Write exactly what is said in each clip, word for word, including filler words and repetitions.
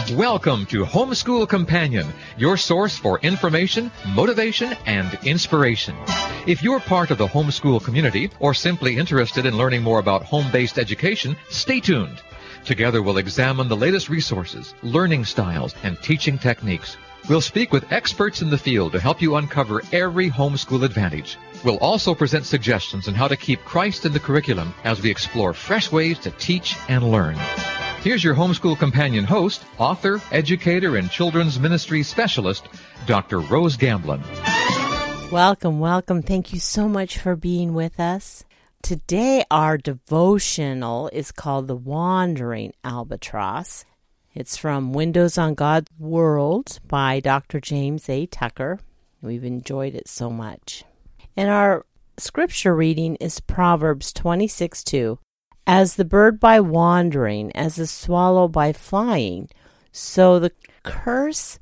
Welcome to Homeschool Companion, your source for information, motivation, and inspiration. If you're part of the homeschool community or simply interested in learning more about home-based education, stay tuned. Together we'll examine the latest resources, learning styles, and teaching techniques. We'll speak with experts in the field to help you uncover every homeschool advantage. We'll also present suggestions on how to keep Christ in the curriculum as we explore fresh ways to teach and learn. Here's your Homeschool Companion host, author, educator, and children's ministry specialist, Doctor Rose Gamblin. Welcome, welcome. Thank you so much for being with us. Today, our devotional is called The Wandering Albatross. It's from Windows on God's World by Doctor James A. Tucker. We've enjoyed it so much. And our scripture reading is Proverbs twenty-six two. As the bird by wandering, as the swallow by flying, so the curse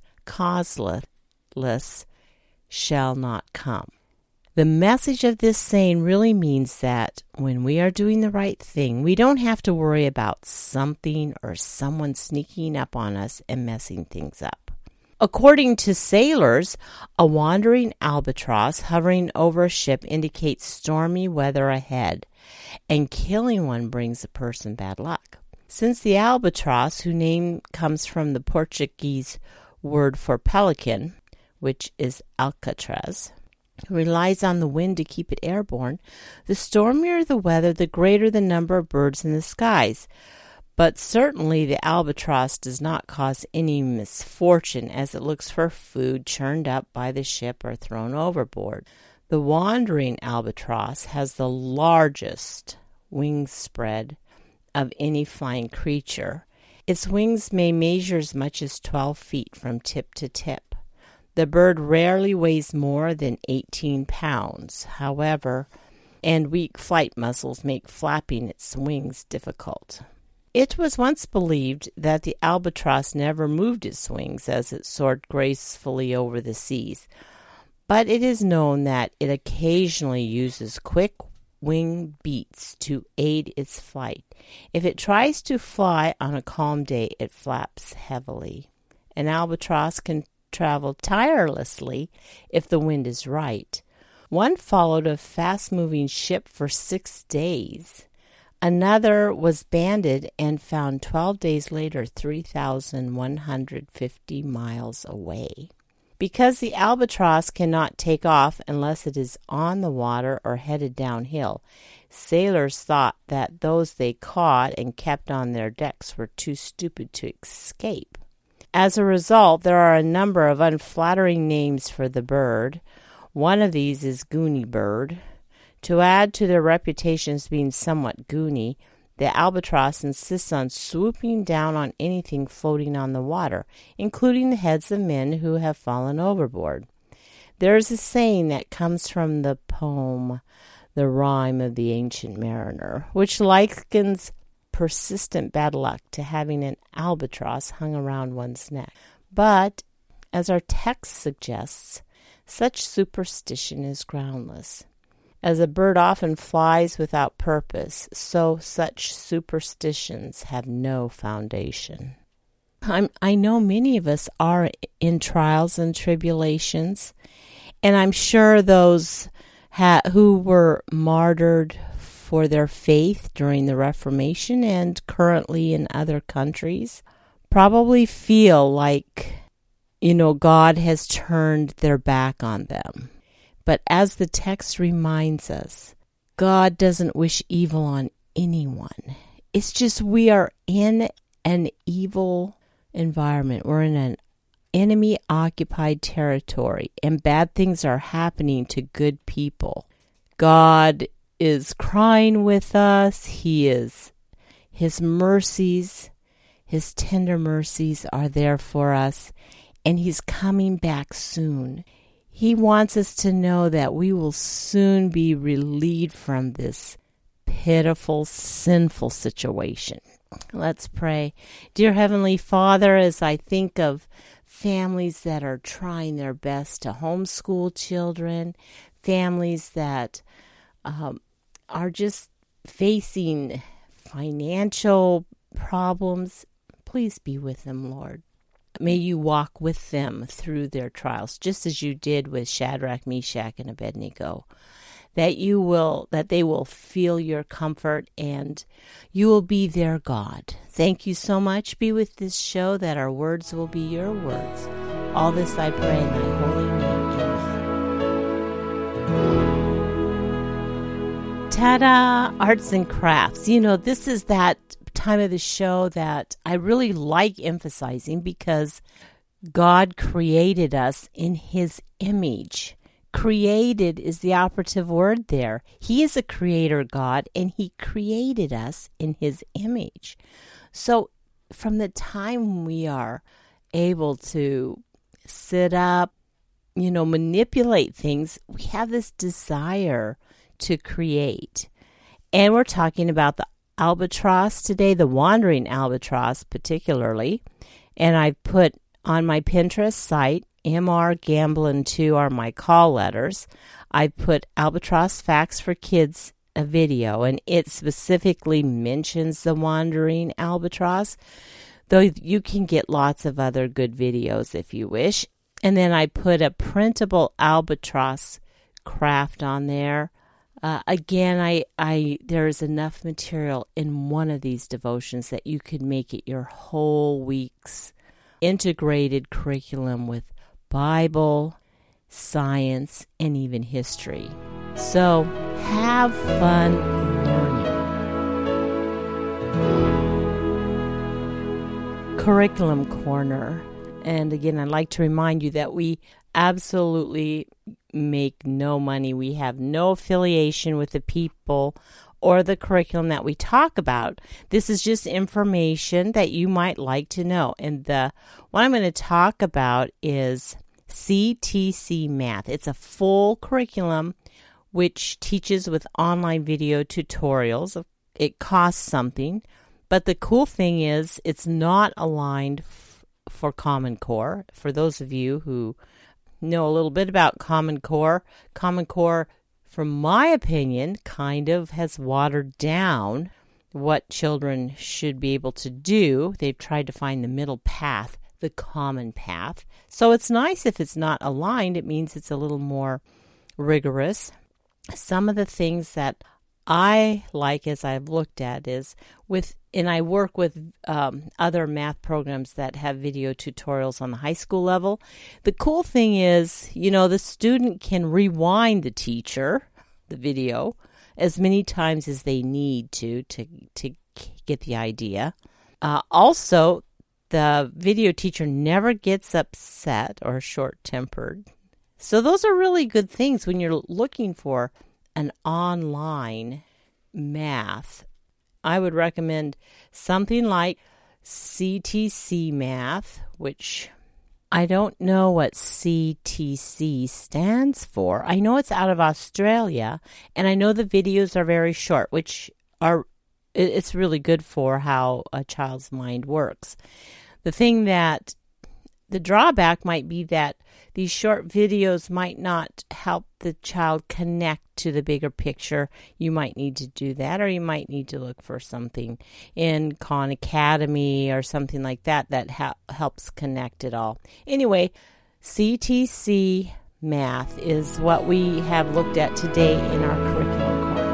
causeless shall not come. The message of this saying really means that when we are doing the right thing, we don't have to worry about something or someone sneaking up on us and messing things up. According to sailors, a wandering albatross hovering over a ship indicates stormy weather ahead, and killing one brings a person bad luck. Since the albatross, whose name comes from the Portuguese word for pelican, which is alcatraz, relies on the wind to keep it airborne, the stormier the weather, the greater the number of birds in the skies. But certainly the albatross does not cause any misfortune as it looks for food churned up by the ship or thrown overboard. The wandering albatross has the largest wing spread of any flying creature. Its wings may measure as much as twelve feet from tip to tip. The bird rarely weighs more than eighteen pounds, however, and weak flight muscles make flapping its wings difficult. It was once believed that the albatross never moved its wings as it soared gracefully over the seas, but it is known that it occasionally uses quick wing beats to aid its flight. If it tries to fly on a calm day, it flaps heavily. An albatross can travel tirelessly if the wind is right. One followed a fast-moving ship for six days. Another was banded and found twelve days later three thousand one hundred fifty miles away. Because the albatross cannot take off unless it is on the water or headed downhill, sailors thought that those they caught and kept on their decks were too stupid to escape. As a result, there are a number of unflattering names for the bird. One of these is Goony Bird. To add to their reputation as being somewhat goony, the albatross insists on swooping down on anything floating on the water, including the heads of men who have fallen overboard. There is a saying that comes from the poem The Rime of the Ancient Mariner, which likens persistent bad luck to having an albatross hung around one's neck. But, as our text suggests, such superstition is groundless. As a bird often flies without purpose, so such superstitions have no foundation. I'm, I know many of us are in trials and tribulations, and I'm sure those ha- who were martyred for their faith during the Reformation and currently in other countries probably feel like, you know, God has turned their back on them. But as the text reminds us, God doesn't wish evil on anyone. It's just we are in an evil environment. We're in an enemy-occupied territory, and bad things are happening to good people. God is crying with us. He is, His mercies, His tender mercies are there for us, and He's coming back soon. He wants us to know that we will soon be relieved from this pitiful, sinful situation. Let's pray. Dear Heavenly Father, as I think of families that are trying their best to homeschool children, families that um, are just facing financial problems, please be with them, Lord. may you walk with them through their trials, just as you did with Shadrach, Meshach, and Abednego. That you will, that they will feel your comfort and you will be their God. Thank you so much. Be with this show that our words will be your words. All this I pray in thy holy name. Amen. Ta-da! Arts and crafts. You know, this is that time of the show that I really like emphasizing because God created us in his image. Created is the operative word there. He is a creator God, and he created us in his image. So from the time we are able to sit up, you know, manipulate things, we have this desire to create. And we're talking about the albatross today, the wandering albatross particularly. And I put on my Pinterest site, M R Gamblin two are my call letters. I put Albatross Facts for Kids, a video, and it specifically mentions the wandering albatross, though you can get lots of other good videos if you wish. And then I put a printable albatross craft on there. Uh, again, I, I there is enough material in one of these devotions that you could make it your whole week's integrated curriculum with Bible, science, and even history. So have fun learning. Curriculum Corner. And again, I'd like to remind you that we absolutely make no money. We have no affiliation with the people or the curriculum that we talk about. This is just information that you might like to know. And the what I'm going to talk about is C T C Math. It's a full curriculum which teaches with online video tutorials. It costs something, but the cool thing is it's not aligned f- for Common Core. For those of you who know a little bit about Common Core, Common Core, from my opinion, kind of has watered down what children should be able to do. They've tried to find the middle path, the common path. So it's nice if it's not aligned. It means it's a little more rigorous. Some of the things that I like as I've looked at is with, and I work with um, other math programs that have video tutorials on the high school level. The cool thing is, you know, the student can rewind the teacher, the video, as many times as they need to to, to get the idea. Uh, also, the video teacher never gets upset or short-tempered. So those are really good things when you're looking for an online math. I would recommend something like C T C Math, which I don't know what C T C stands for. I know it's out of Australia, and I know the videos are very short, which are it's really good for how a child's mind works. The thing that the drawback might be that these short videos might not help the child connect to the bigger picture. You might need to do that, or you might need to look for something in Khan Academy or something like that that ha- helps connect it all. Anyway, C T C Math is what we have looked at today in our curriculum corner.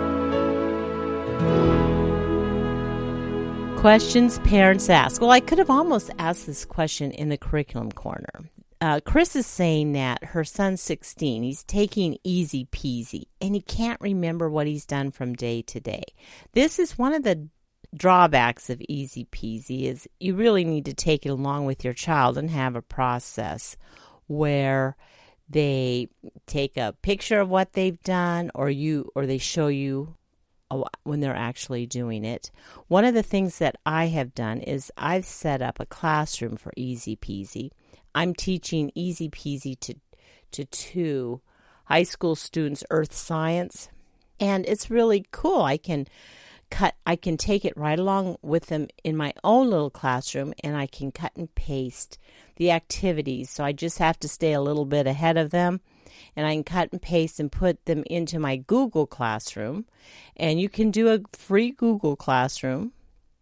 Questions parents ask. Well, I could have almost asked this question in the curriculum corner. Uh, Chris is saying that her son's sixteen. He's taking easy peasy, and he can't remember what he's done from day to day. This is one of the drawbacks of easy peasy is you really need to take it along with your child and have a process where they take a picture of what they've done, or you, or they show you when they're actually doing it. One of the things that I have done is I've set up a classroom for easy peasy. I'm teaching easy peasy to to two high school students earth science, and it's really cool. I can cut I can take it right along with them in my own little classroom, and I can cut and paste the activities. So I just have to stay a little bit ahead of them, and I can cut and paste and put them into my Google Classroom. And you can do a free Google Classroom.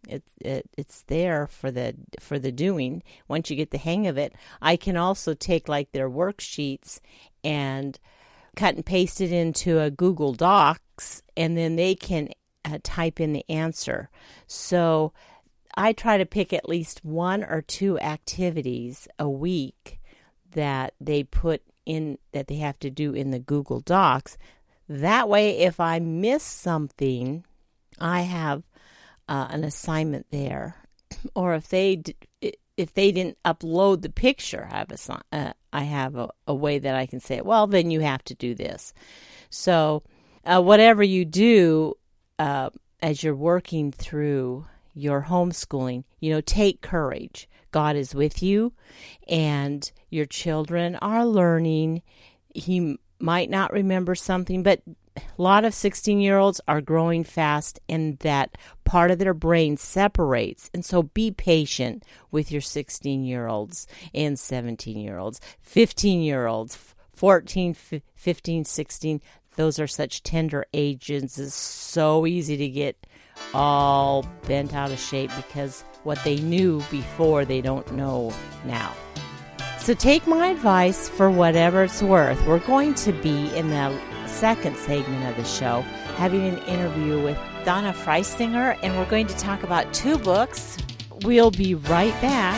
It, it it's there for the for the doing. Once you get the hang of it, I can also take like their worksheets and cut and paste it into a Google Docs, and then they can uh, type in the answer. So I try to pick at least one or two activities a week that they put in, that they have to do in the Google Docs. That way, if I miss something, I have uh, an assignment there. Or if they d- if they didn't upload the picture, I have a uh, I have a, a way that I can say, well, then you have to do this. So uh, whatever you do uh, as you're working through your homeschooling, you know, take courage. God is with you, and your children are learning. He might not remember something, but a lot of sixteen-year-olds are growing fast, and that part of their brain separates. And so be patient with your sixteen-year-olds and seventeen-year-olds, fifteen-year-olds, fourteen, fifteen, sixteen. Those are such tender ages. It's so easy to get all bent out of shape because what they knew before, they don't know now. So take my advice for whatever it's worth. We're going to be in the second segment of the show having an interview with Donna Freisinger, and we're going to talk about two books. We'll be right back.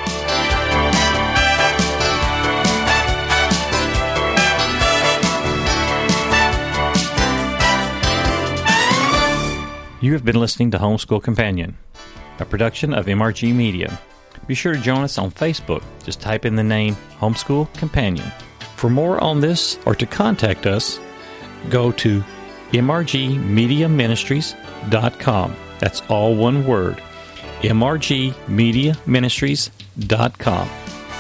You have been listening to Homeschool Companion, a production of M R G Media. Be sure to join us on Facebook. Just type in the name Homeschool Companion. For more on this or to contact us, go to m r g media ministries dot com. That's all one word, m r g media ministries dot com.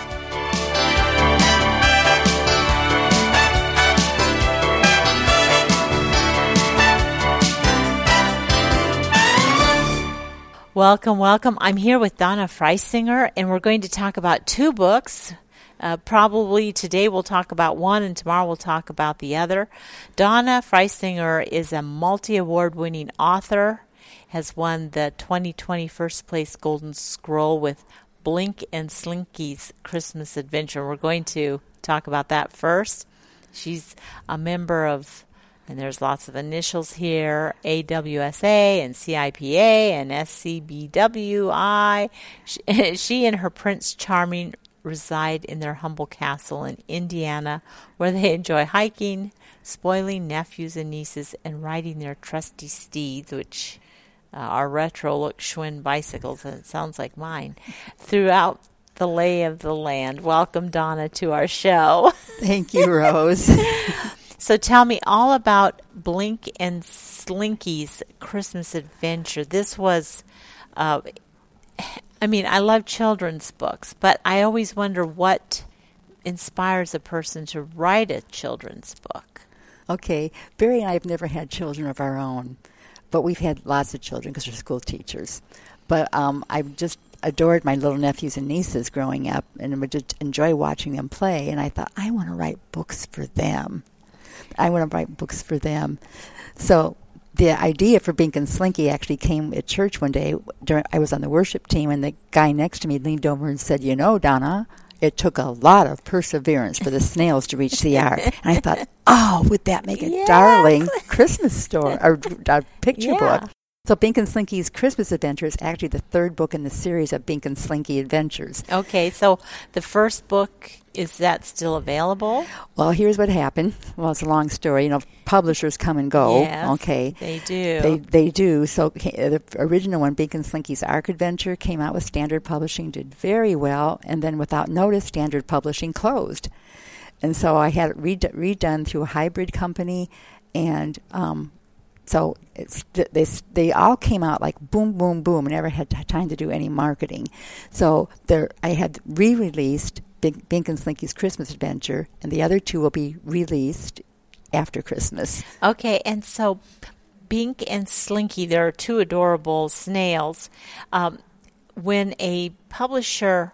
Welcome, welcome. I'm here with Donna Freisinger, and we're going to talk about two books. Uh, probably today we'll talk about one, and tomorrow we'll talk about the other. Donna Freisinger is a multi-award winning author, has won the twenty twenty First Place Golden Scroll with Blink and Slinky's Christmas Adventure. We're going to talk about that first. She's a member of, and there's lots of initials here, A W S A and C I P A and S C B W I. She, she and her Prince Charming reside in their humble castle in Indiana, where they enjoy hiking, spoiling nephews and nieces, and riding their trusty steeds, which uh, are retro-look Schwinn bicycles, and it sounds like mine, throughout the lay of the land. Welcome, Donna, to our show. Thank you, Rose. So tell me all about Blink and Slinky's Christmas Adventure. This was, uh, I mean, I love children's books, but I always wonder what inspires a person to write a children's book. Okay, Barry and I have never had children of our own, but we've had lots of children because we're school teachers. But um, I've just adored my little nephews and nieces growing up, and would just enjoy watching them play. And I thought, I want to write books for them. I want to write books for them. So the idea for Bink and Slinky actually came at church one day. During, I was on the worship team, and the guy next to me leaned over and said, you know, Donna, it took a lot of perseverance for the snails to reach the ark. And I thought, oh, would that make a yes. darling Christmas story or a picture yeah. book? So Bink and Slinky's Christmas Adventure is actually the third book in the series of Bink and Slinky Adventures. Okay, so the first book, is that still available? Well, here's what happened. Well, it's a long story. You know, publishers come and go. Yes, okay, they do. They they do. So the original one, Bink and Slinky's Ark Adventure, came out with Standard Publishing, did very well, and then without notice, Standard Publishing closed. And so I had it redone, redone through a hybrid company, and um, so it's, they they all came out like boom, boom, boom. I never had time to do any marketing. So there, I had re-released Bink, Bink and Slinky's Christmas Adventure, and the other two will be released after Christmas. Okay, and so Bink and Slinky, there are two adorable snails. Um, when a publisher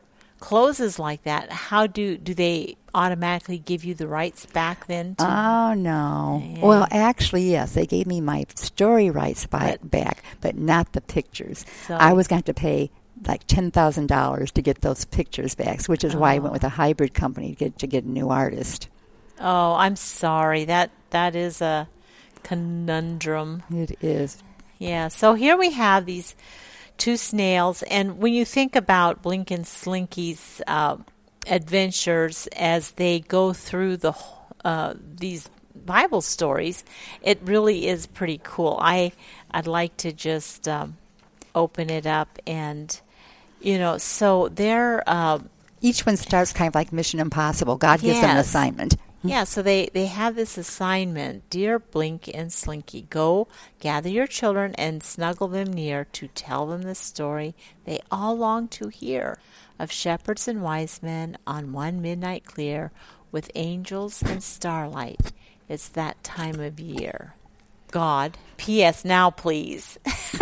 closes like that, how do do they automatically give you the rights back then? To, oh, no. Yeah. Well, actually, yes, they gave me my story rights by, But- back, but not the pictures. So- I was going to have to pay like ten thousand dollars to get those pictures back, which is why I Oh. went with a hybrid company to get, to get a new artist. Oh, I'm sorry. That that is a conundrum. It is. Yeah. So here we have these two snails, and when you think about Blink and Slinky's uh, adventures as they go through the uh, these Bible stories, it really is pretty cool. I I'd like to just um, open it up, and you know, so they're. Uh, Each one starts kind of like Mission Impossible. God gives them an Yes. assignment. Yeah, so they, they have this assignment. Dear Blink and Slinky, go gather your children and snuggle them near to tell them the story they all long to hear of shepherds and wise men on one midnight clear with angels and starlight. It's that time of year. God. P S. Now, please.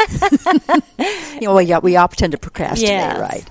You know, well, yeah, we all tend to procrastinate, Yes. right?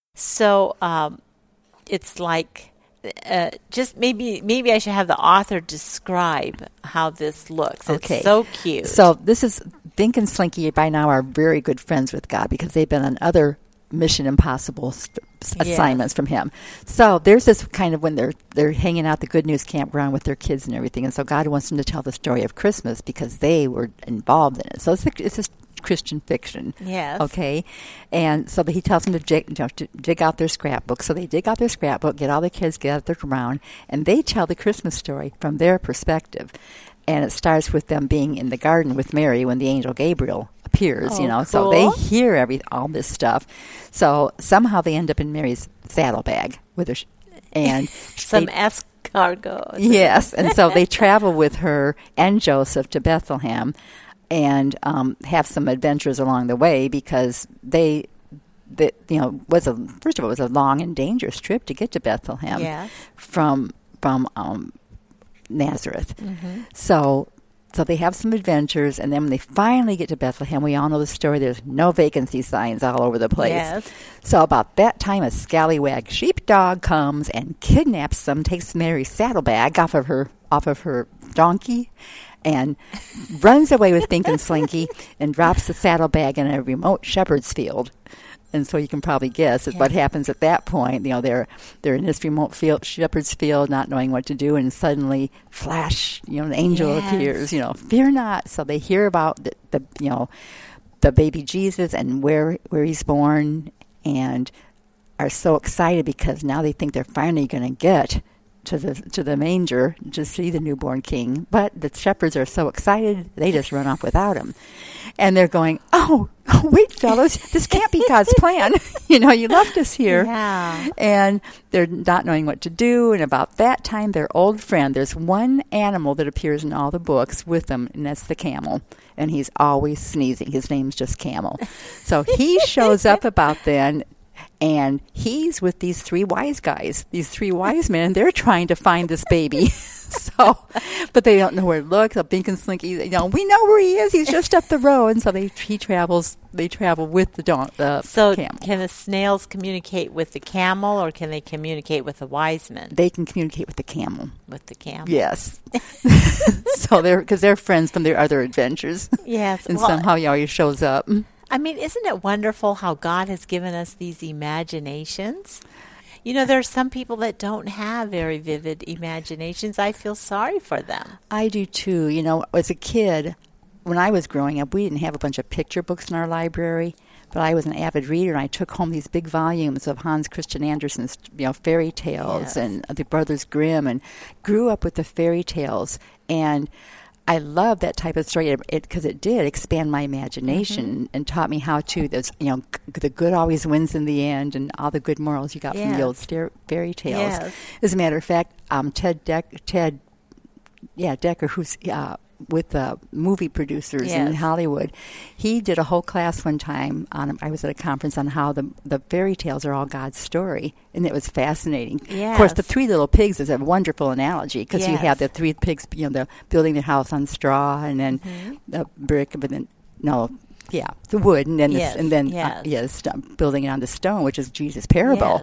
So um, it's like... Uh, just maybe maybe I should have the author describe how this looks. Okay. It's so cute. So this is, Blink and Slinky by now are very good friends with God because they've been on other Mission Impossible st- assignments from him. So there's this kind of when they're they're hanging out at the Good News campground with their kids and everything, and so God wants them to tell the story of Christmas because they were involved in it. So it's a, it's a Christian fiction. Yes. Okay. And so he tells them to dig, you know, to dig out their scrapbook. So they dig out their scrapbook, get all the kids gathered around, and they tell the Christmas story from their perspective. And it starts with them being in the garden with Mary when the angel Gabriel appears, Oh, you know. So they cool. hear every all this stuff. So somehow they end up in Mary's saddlebag with her, sh- and Some they- escargots. Yes, and so they travel with her and Joseph to Bethlehem, and um, have some adventures along the way because they, the, you know, was a first of all it was a long and dangerous trip to get to Bethlehem Yes. from from um, Nazareth. Mm-hmm. So. So they have some adventures, and then when they finally get to Bethlehem, we all know the story. There's no vacancy signs all over the place. Yes. So about that time, a scallywag sheepdog comes and kidnaps them, takes Mary's saddlebag off of her off of her donkey, and runs away with Blink and Slinky and drops the saddlebag in a remote shepherd's field. And so you can probably guess Yeah. what happens at that point. You know, they're they're in this remote field, shepherd's field, not knowing what to do, and suddenly, flash! You know, an angel Yes. appears. You know, fear not. So they hear about the, the you know, the baby Jesus and where where he's born, and are so excited because now they think they're finally going to get to the to the manger to see the newborn king. But the shepherds are so excited they just run off without him, and they're going, "Oh, wait, fellas, this can't be God's plan. You know, you left us here." Yeah. And they're not knowing what to do. And about that time, their old friend, there's one animal that appears in all the books with them, and that's the camel. And he's always sneezing. His name's just Camel. So he shows up about then, and he's with these three wise guys, these three wise men, and they're trying to find this baby. So, but they don't know where to look. So Blink and Slinky, you know, we know where he is. He's just up the road. And so they he travels. They travel with the don- the So camel. can the snails communicate with the camel, or can they communicate with the wise men? They can communicate with the camel. With the camel. Yes. So they're because they're friends from their other adventures, Yes. and Well, somehow he always shows up. I mean, isn't it wonderful how God has given us these imaginations? You know, there are some people that don't have very vivid imaginations. I feel sorry for them. I do too. You know, as a kid, when I was growing up, we didn't have a bunch of picture books in our library, but I was an avid reader, and I took home these big volumes of Hans Christian Andersen's, you know, fairy tales Yes. and the Brothers Grimm, and grew up with the fairy tales. And I love that type of story because it, it did expand my imagination Mm-hmm. and taught me how to, there's, you know, g- the good always wins in the end, and all the good morals you got from the Yes. old stare, fairy tales. Yes. As a matter of fact, um, Ted Deck, Ted, yeah, Decker, who's uh, with the movie producers in Yes. Hollywood, he did a whole class one time on. I was at a conference on how the the fairy tales are all God's story, and it was fascinating. Of course, the Yes. Three Little Pigs is a wonderful analogy because you Yes. have the three pigs, you know, they're building their house on straw and then Mm-hmm. the brick, but then no. Yeah, the wood, and then Yes, the, and then yes. uh, yes, st- building it on the stone, which is Jesus' parable. Yes.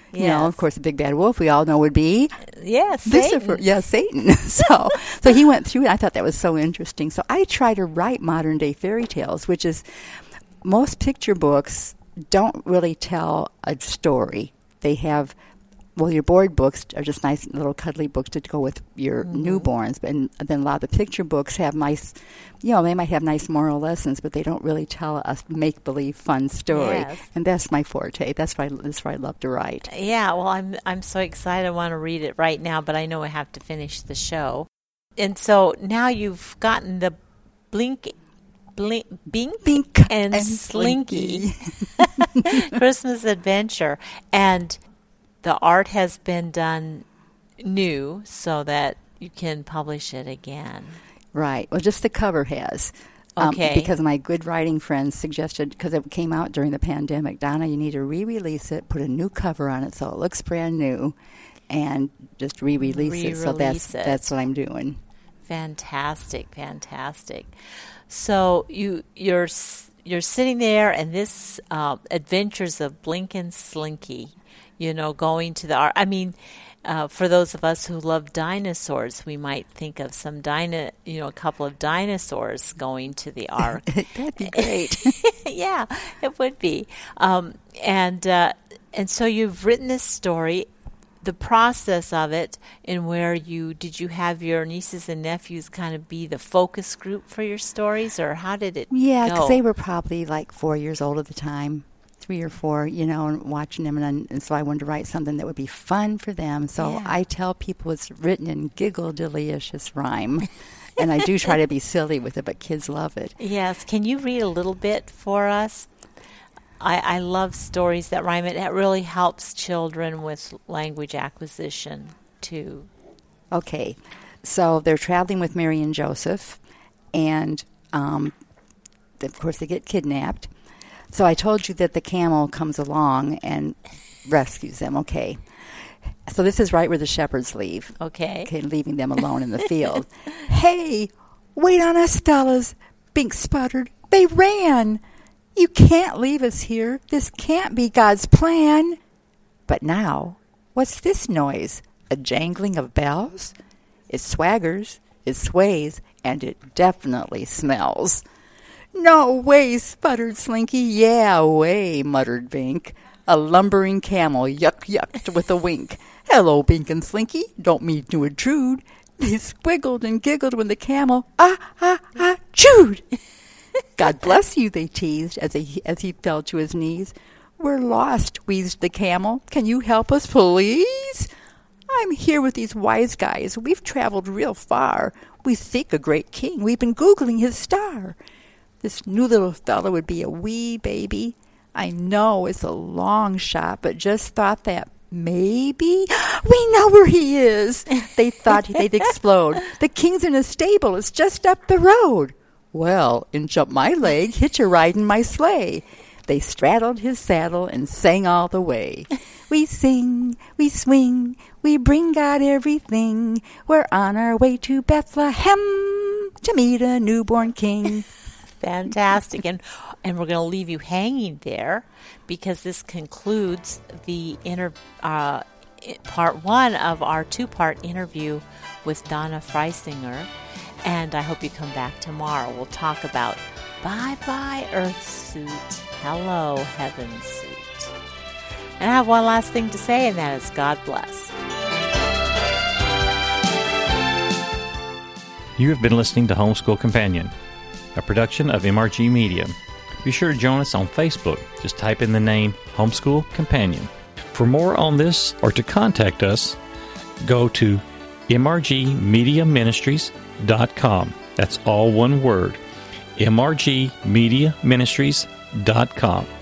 You know, of course, the big bad wolf we all know would be yes, Lucifer. Satan. Yeah, Satan. so, so he went through it. I thought that was so interesting. So I try to write modern day fairy tales, which is most picture books don't really tell a story. They have, well, your board books are just nice little cuddly books to go with your mm-hmm. newborns. But and then a lot of the picture books have nice, you know, they might have nice moral lessons, but they don't really tell a make-believe fun story. Yes. And that's my forte. That's why that's why I love to write. Yeah, well, I'm I'm so excited. I want to read it right now, but I know I have to finish the show. And so now you've gotten the blink, blink, bink, bink and, and Slinky, Slinky. Christmas Adventure. And the art has been done new so that you can publish it again. Right. Well, just the cover has. Okay. Um, because my good writing friends suggested, because it came out during the pandemic, Donna, you need to re-release it, put a new cover on it so it looks brand new, and just re-release, re-release it. So that's it. that's what I'm doing. Fantastic, fantastic. So you you're you're sitting there, and this uh, Adventures of Blink and Slinky. You know, going to the art. I mean, uh, for those of us who love dinosaurs, we might think of some dino, you know, a couple of dinosaurs going to the ark. That'd be great. Yeah, it would be. Um, and uh, and so you've written this story, the process of it, and where you did you have your nieces and nephews kind of be the focus group for your stories, or how did it? Yeah, go? because they were probably like four years old at the time. Three or four, you know, and watching them, and, and so I wanted to write something that would be fun for them. So yeah. I tell people it's written in giggle delicious rhyme, and I do try to be silly with it, but kids love it. Yes, can you read a little bit for us? I, I love stories that rhyme. It really helps children with language acquisition too. Okay, so they're traveling with Mary and Joseph, and um, of course they get kidnapped. So I told you that the camel comes along and rescues them. Okay. So this is right where the shepherds leave. Okay. Okay, leaving them alone in the field. Hey, wait on us, fellas. Bink sputtered. They ran. You can't leave us here. This can't be God's plan. But now, what's this noise? A jangling of bells? It swaggers, it sways, and it definitely smells. No way, sputtered Slinky. Yeah, way, muttered Bink. A lumbering camel yuck yucked with a wink. Hello, Bink and Slinky. Don't mean to intrude. They squiggled and giggled when the camel ah ah ah chewed. God bless you, they teased as he as he fell to his knees. We're lost, wheezed the camel. Can you help us, please? I'm here with these wise guys. We've traveled real far. We seek a great king. We've been Googling his star. This new little fellow would be a wee baby. I know it's a long shot, but just thought that maybe we know where he is. They thought they'd explode. The king's in a stable. It's just up the road. Well, in jumped my leg, hitch a ride in my sleigh. They straddled his saddle and sang all the way. We sing, we swing, we bring God everything. We're on our way to Bethlehem to meet a newborn king. Fantastic. And and we're going to leave you hanging there because this concludes the inter, uh, part one of our two-part interview with Donna Freisinger. And I hope you come back tomorrow. We'll talk about Bye-Bye Earth Suit, Hello Heaven Suit. And I have one last thing to say, and that is God bless. You have been listening to Homeschool Companion, a production of M R G Media. Be sure to join us on Facebook. Just type in the name Homeschool Companion. For more on this or to contact us, go to m r g media ministries dot com. That's all one word, m r g media ministries dot com.